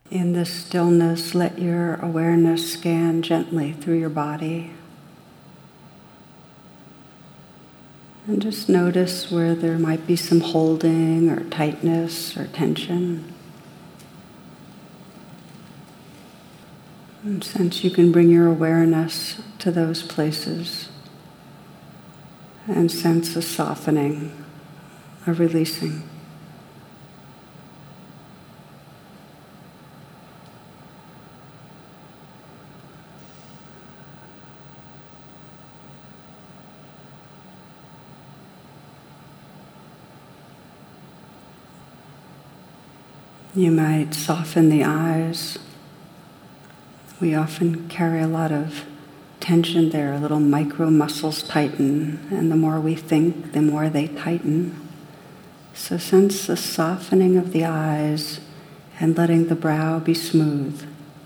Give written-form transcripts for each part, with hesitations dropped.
In this stillness, let your awareness scan gently through your body. And just notice where there might be some holding or tightness or tension. And sense you can bring your awareness to those places and sense a softening, a releasing. You might soften the eyes. We often carry a lot of tension there, little micro muscles tighten, and the more we think, the more they tighten. So sense the softening of the eyes and letting the brow be smooth.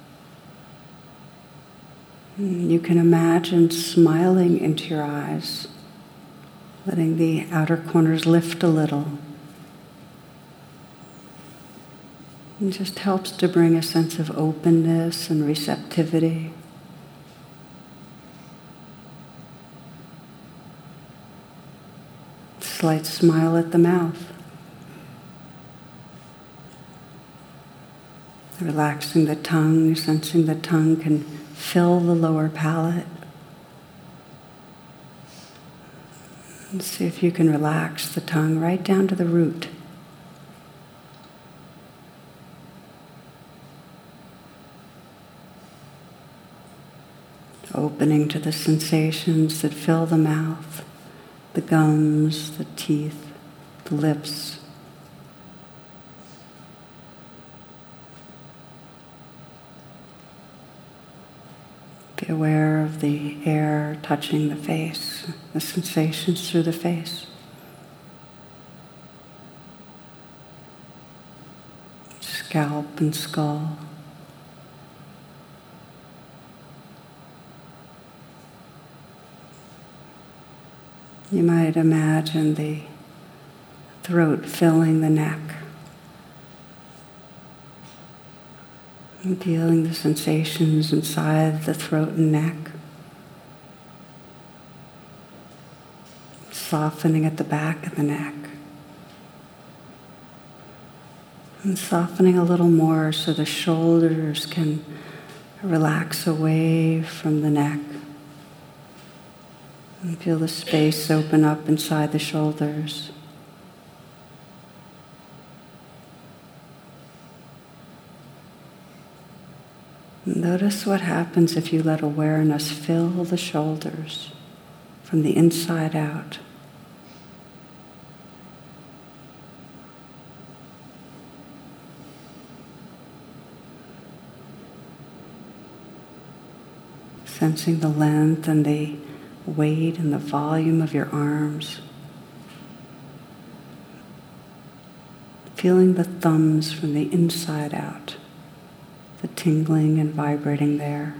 You can imagine smiling into your eyes, letting the outer corners lift a little. It just helps to bring a sense of openness and receptivity. Slight smile at the mouth. Relaxing the tongue, sensing the tongue can fill the lower palate. And see if you can relax the tongue right down to the root. Opening to the sensations that fill the mouth, the gums, the teeth, the lips. Be aware of the air touching the face, the sensations through the face. Scalp and skull. You might imagine the throat filling the neck, and feeling the sensations inside the throat and neck, softening at the back of the neck, and softening a little more so the shoulders can relax away from the neck. And feel the space open up inside the shoulders. Notice what happens if you let awareness fill the shoulders from the inside out. Sensing the length and the weight and the volume of your arms. Feeling the thumbs from the inside out, the tingling and vibrating there.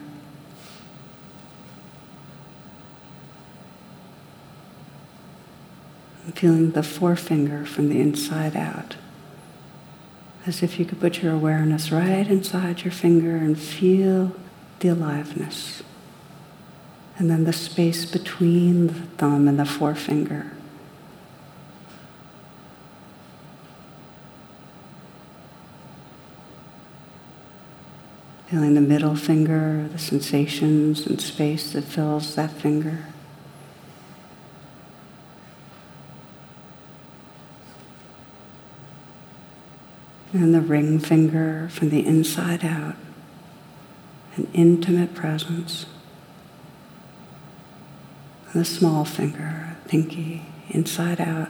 And feeling the forefinger from the inside out, as if you could put your awareness right inside your finger and feel the aliveness. And then the space between the thumb and the forefinger. Feeling the middle finger, the sensations and space that fills that finger. And the ring finger from the inside out. An intimate presence. The small finger, pinky, inside out.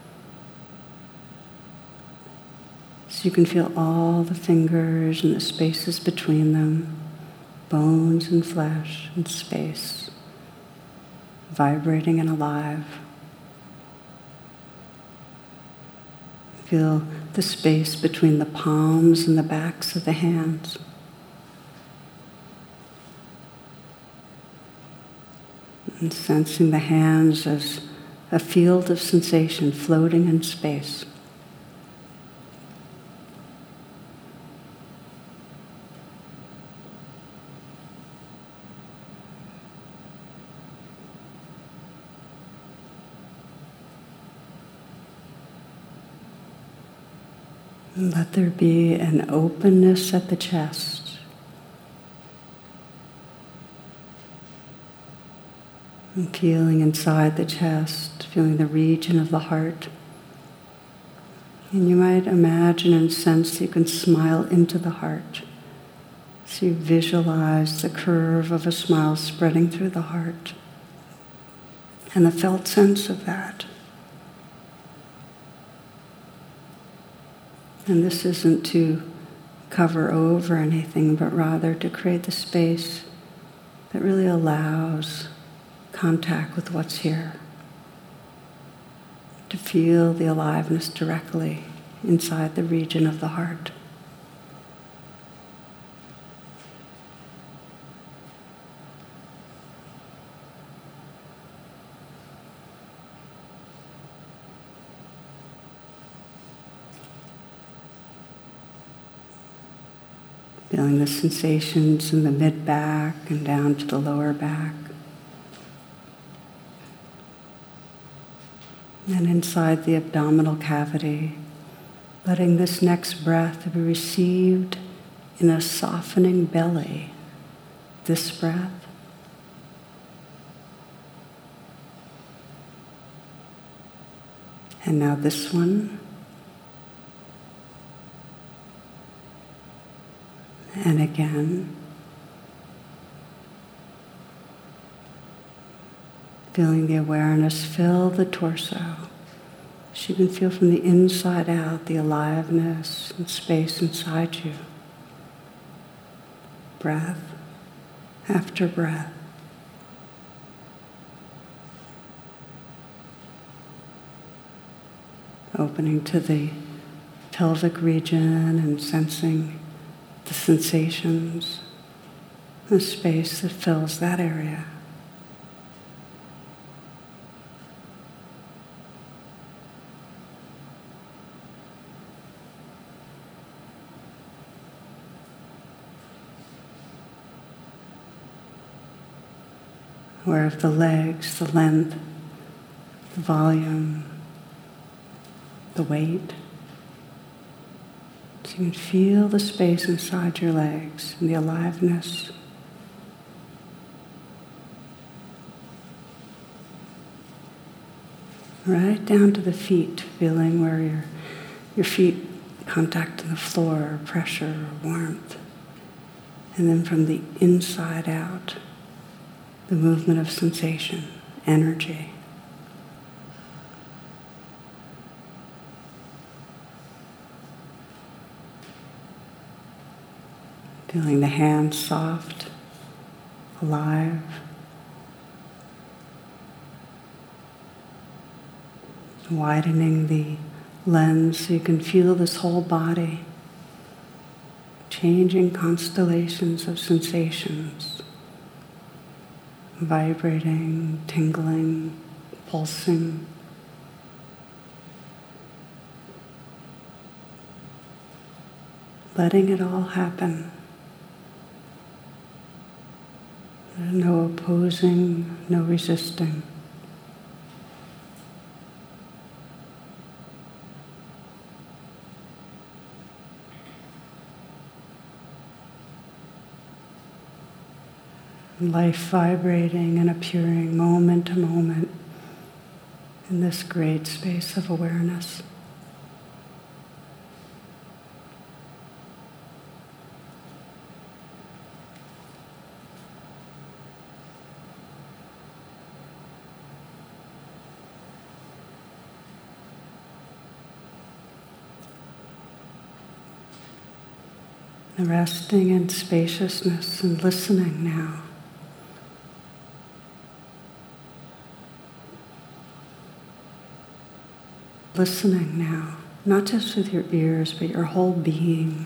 So you can feel all the fingers and the spaces between them, bones and flesh and space, vibrating and alive. Feel the space between the palms and the backs of the hands. And sensing the hands as a field of sensation floating in space. And let there be an openness at the chest. And feeling inside the chest, feeling the region of the heart. And you might imagine and sense you can smile into the heart. So you visualize the curve of a smile spreading through the heart and the felt sense of that. And this isn't to cover over anything, but rather to create the space that really allows contact with what's here. To feel the aliveness directly inside the region of the heart. Feeling the sensations in the mid-back and down to the lower back. And inside the abdominal cavity, letting this next breath be received in a softening belly. This breath. And now this one. And again. Feeling the awareness fill the torso. So you can feel from the inside out the aliveness and space inside you. Breath after breath. Opening to the pelvic region and sensing the sensations, the space that fills that area. Aware of the legs, the length, the volume, the weight. So you can feel the space inside your legs and the aliveness. Right down to the feet, feeling where your feet contact the floor, pressure, warmth. And then from the inside out, the movement of sensation, energy. Feeling the hands soft, alive. Widening the lens so you can feel this whole body, changing constellations of sensations, vibrating, tingling, pulsing. Letting it all happen. No opposing, no resisting. Life vibrating and appearing moment to moment in this great space of awareness. The resting in spaciousness and listening now. Listening now, not just with your ears, but your whole being.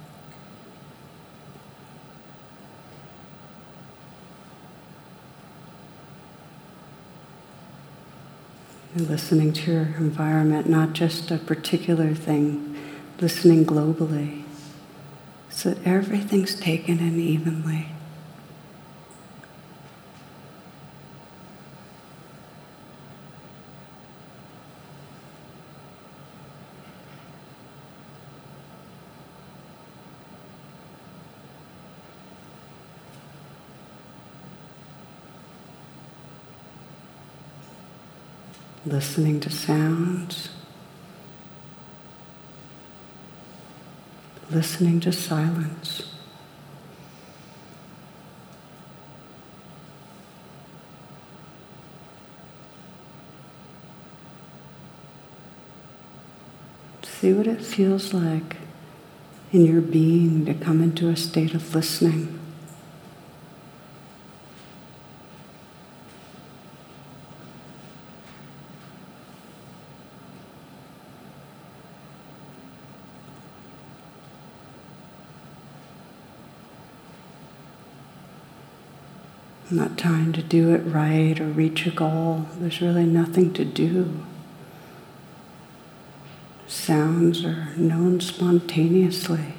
And listening to your environment, not just a particular thing, listening globally, so that everything's taken in evenly. listening to sounds, listening to silence. See what it feels like in your being to come into a state of listening. I'm not trying to do it right or reach a goal. There's really nothing to do. Sounds are known spontaneously.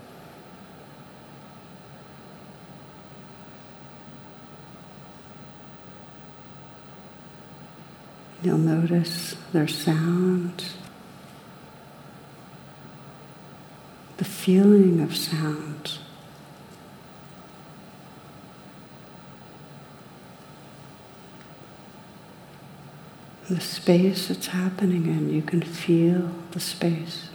You'll notice their sounds, the feeling of sounds. The space it's happening in, you can feel the space.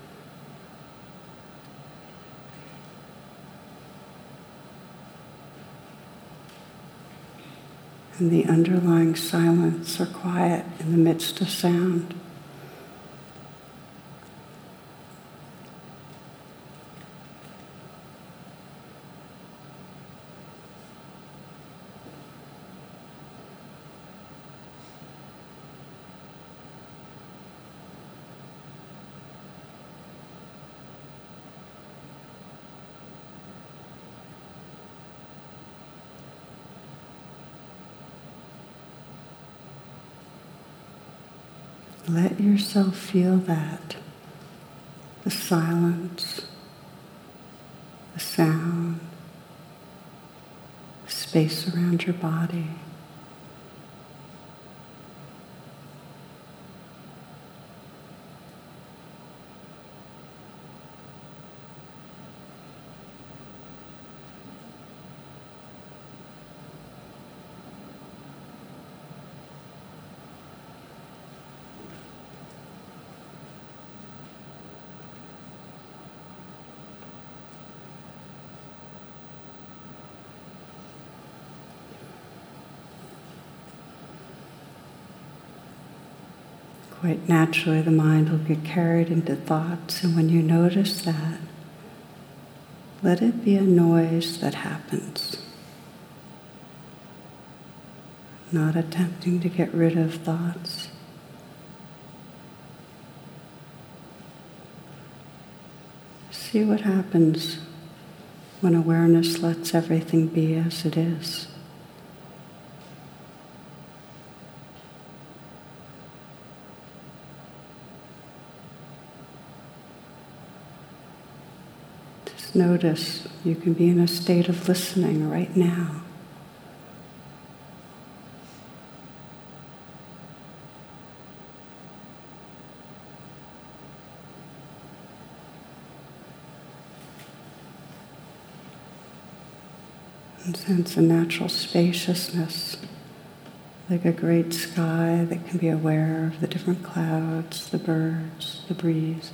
And the underlying silence or quiet in the midst of sound. Let yourself feel that, the silence, the sound, the space around your body. Quite naturally, the mind will get carried into thoughts, and when you notice that, let it be a noise that happens. Not attempting to get rid of thoughts. See what happens when awareness lets everything be as it is. Notice you can be in a state of listening right now. And sense a natural spaciousness, like a great sky that can be aware of the different clouds, the birds, the breeze.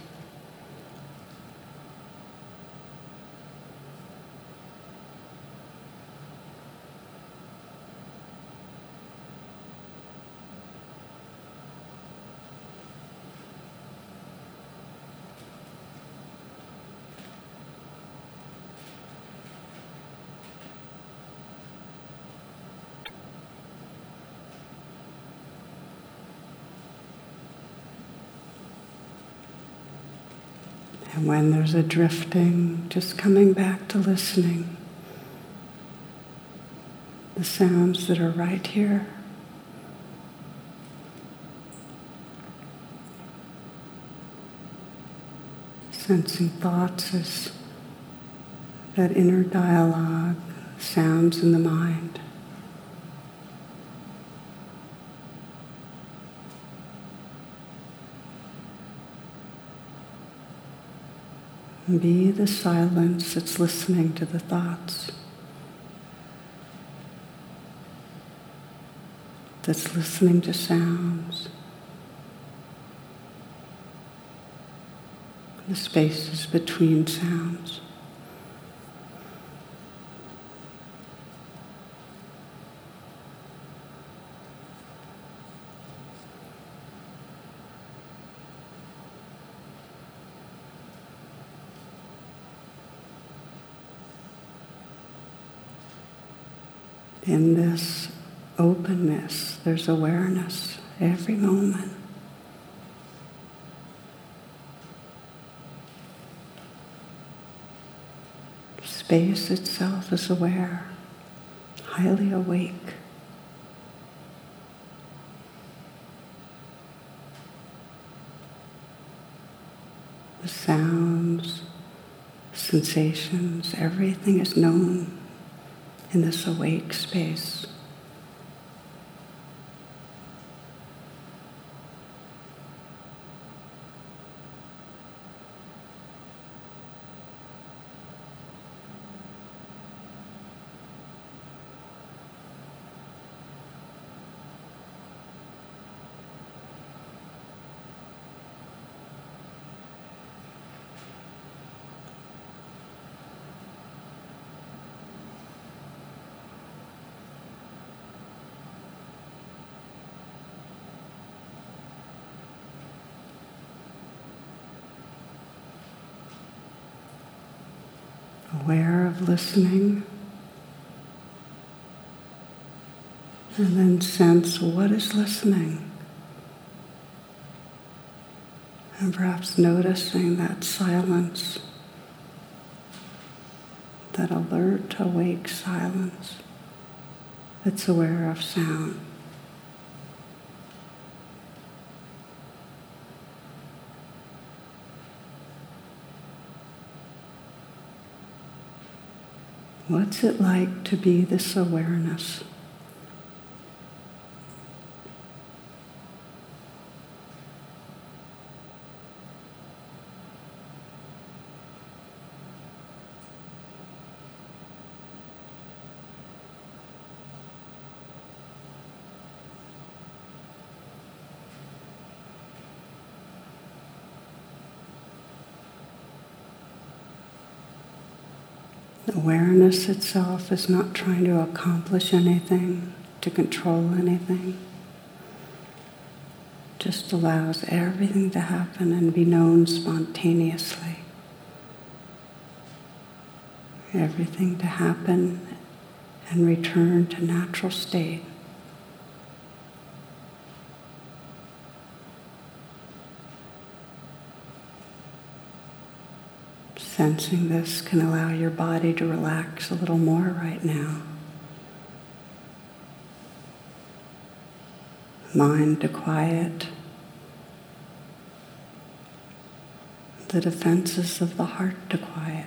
And when there's a drifting, just coming back to listening. The sounds that are right here. Sensing thoughts as that inner dialogue, sounds in the mind. Be the silence that's listening to the thoughts, that's listening to sounds. the spaces between sounds. In this openness, there's awareness every moment. Space itself is aware, highly awake. The sounds, sensations, everything is known in this awake space. Aware of listening, and then sense what is listening, and perhaps noticing that silence, that alert, awake silence that's aware of sound. What's it like to be this awareness? Awareness itself is not trying to accomplish anything, to control anything. Just allows everything to happen and be known spontaneously. Everything to happen and return to natural state. Sensing this can allow your body to relax a little more right now. Mind to quiet. The defenses of the heart to quiet.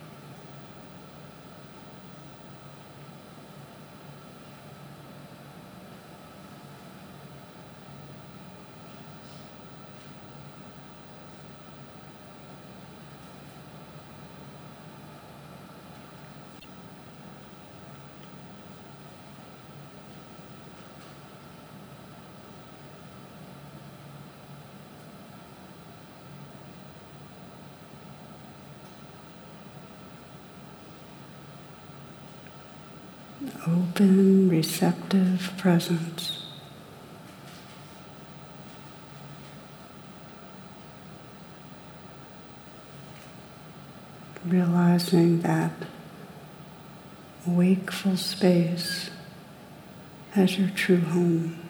Open, receptive presence. Realizing that wakeful space as your true home.